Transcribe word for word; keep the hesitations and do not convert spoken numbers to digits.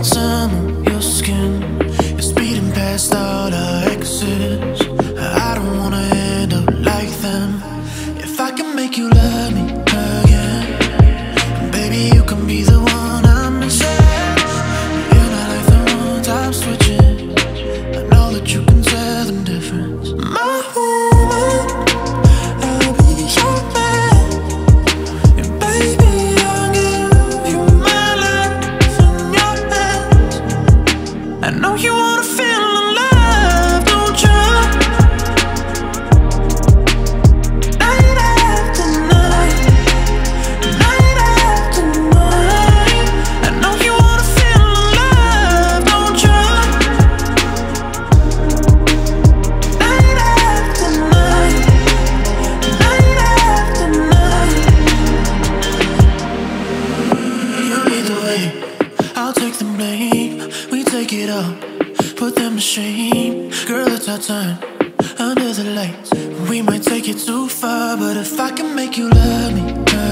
summer, your skin is speeding past all our exes. I don't wanna end up like them. If I can make you love me again, baby, you can be the one I'm missing. You're not like the ones I'm switching. I know that you can tell the difference. My woman, I'll be your man, and baby, I'll give you my life in your hands. I know you wanna feel alive, don't you? Night after night, night after night. I know you wanna feel alive, don't you? Night after night, night after night. You lead the way, I'll take the blame. We take it up, put them to shame. Girl, it's our time, under the lights. We might take it too far, but if I can make you love me